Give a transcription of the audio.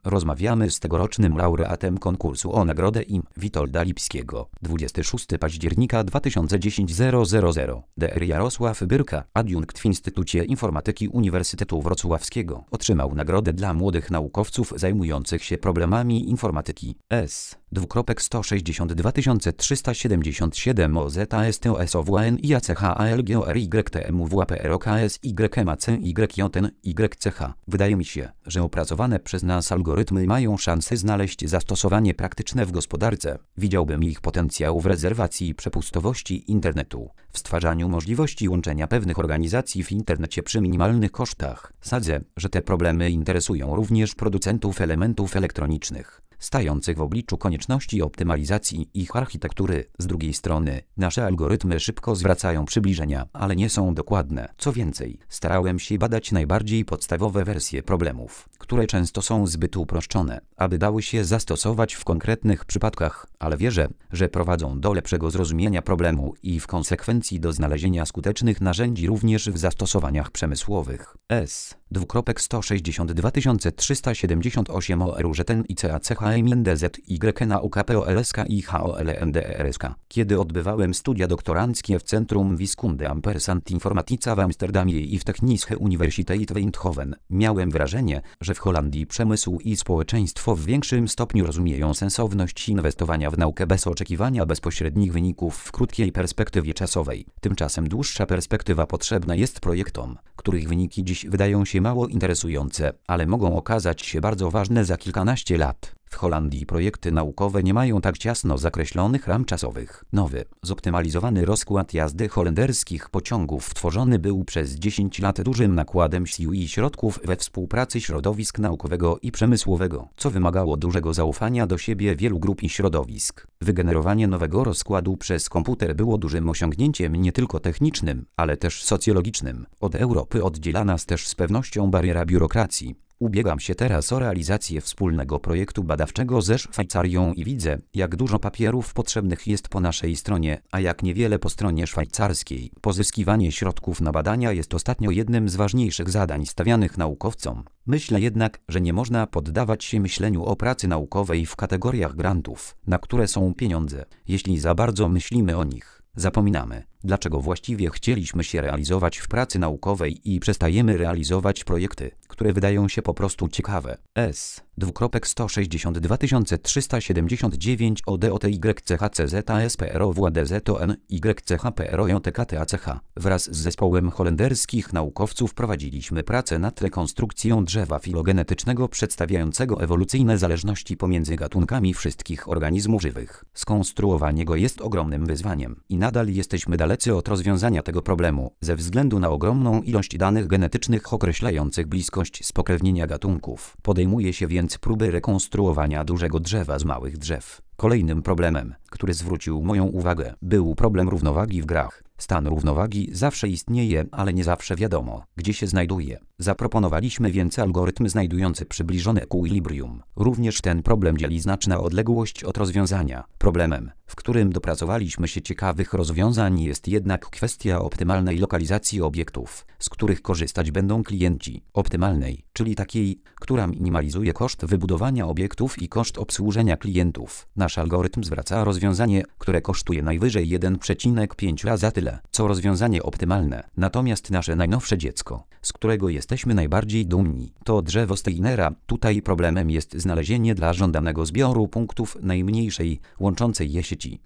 Rozmawiamy z tegorocznym laureatem konkursu o nagrodę im. Witolda Lipskiego. 26 października 2010 000. Dr Jarosław Byrka, adiunkt w Instytucie Informatyki Uniwersytetu Wrocławskiego, otrzymał nagrodę dla młodych naukowców zajmujących się problemami informatyki. S.162 377 OZASTOSOWN IACHALGORYGTMWAPROKSYMACYJYCH. Wydaje mi się, że opracowane przez nas algorytmy mają szansę znaleźć zastosowanie praktyczne w gospodarce. Widziałbym ich potencjał w rezerwacji przepustowości internetu, w stwarzaniu możliwości łączenia pewnych organizacji w internecie przy minimalnych kosztach. Sadzę, że te problemy interesują również producentów elementów elektronicznych, stających w obliczu konieczności optymalizacji ich architektury. Z drugiej strony, nasze algorytmy szybko zwracają przybliżenia, ale nie są dokładne. Co więcej, starałem się badać najbardziej podstawowe wersje problemów, które często są zbyt uproszczone, aby dały się zastosować w konkretnych przypadkach, ale wierzę, że prowadzą do lepszego zrozumienia problemu i w konsekwencji do znalezienia skutecznych narzędzi również w zastosowaniach przemysłowych. S.162 378 ORUŻTN ICACHMNDZYNAUKPOLSK Kiedy odbywałem studia doktoranckie w Centrum Wiskunde Ampersand Informatica w Amsterdamie i w Technische Universiteit Eindhoven, miałem wrażenie, że w Holandii przemysł i społeczeństwo w większym stopniu rozumieją sensowność inwestowania w naukę bez oczekiwania bezpośrednich wyników w krótkiej perspektywie czasowej. Tymczasem dłuższa perspektywa potrzebna jest projektom, których wyniki dziś wydają się mało interesujące, ale mogą okazać się bardzo ważne za kilkanaście lat. W Holandii projekty naukowe nie mają tak ciasno zakreślonych ram czasowych. Nowy, zoptymalizowany rozkład jazdy holenderskich pociągów tworzony był przez 10 lat dużym nakładem sił i środków we współpracy środowisk naukowego i przemysłowego, co wymagało dużego zaufania do siebie wielu grup i środowisk. Wygenerowanie nowego rozkładu przez komputer było dużym osiągnięciem nie tylko technicznym, ale też socjologicznym. Od Europy oddziela nas też z pewnością bariera biurokracji. Ubiegam się teraz o realizację wspólnego projektu badawczego ze Szwajcarią i widzę, jak dużo papierów potrzebnych jest po naszej stronie, a jak niewiele po stronie szwajcarskiej. Pozyskiwanie środków na badania jest ostatnio jednym z ważniejszych zadań stawianych naukowcom. Myślę jednak, że nie można poddawać się myśleniu o pracy naukowej w kategoriach grantów, na które są pieniądze. Jeśli za bardzo myślimy o nich, zapominamy, dlaczego właściwie chcieliśmy się realizować w pracy naukowej i przestajemy realizować projekty, które wydają się po prostu ciekawe. S.162 379 ODOTYCHCZASPROWADZTONYCHPROJTKTACH. Wraz z zespołem holenderskich naukowców prowadziliśmy pracę nad rekonstrukcją drzewa filogenetycznego przedstawiającego ewolucyjne zależności pomiędzy gatunkami wszystkich organizmów żywych. Skonstruowanie go jest ogromnym wyzwaniem i nadal jesteśmy dalecy od rozwiązania tego problemu, ze względu na ogromną ilość danych genetycznych określających bliskość spokrewnienia gatunków. Podejmuje się więc próby rekonstruowania dużego drzewa z małych drzew. Kolejnym problemem, który zwrócił moją uwagę, był problem równowagi w grach. Stan równowagi zawsze istnieje, ale nie zawsze wiadomo, gdzie się znajduje. Zaproponowaliśmy więc algorytm znajdujący przybliżone equilibrium. Również ten problem dzieli znaczna odległość od rozwiązania. Problemem, w którym dopracowaliśmy się ciekawych rozwiązań, jest jednak kwestia optymalnej lokalizacji obiektów, z których korzystać będą klienci. Optymalnej, czyli takiej, która minimalizuje koszt wybudowania obiektów i koszt obsłużenia klientów. Nasz algorytm zwraca rozwiązanie, które kosztuje najwyżej 1,5 razy tyle, co rozwiązanie optymalne. Natomiast nasze najnowsze dziecko, z którego jesteśmy najbardziej dumni, to drzewo Steinera. Tutaj problemem jest znalezienie dla żądanego zbioru punktów najmniejszej łączącej je sieci.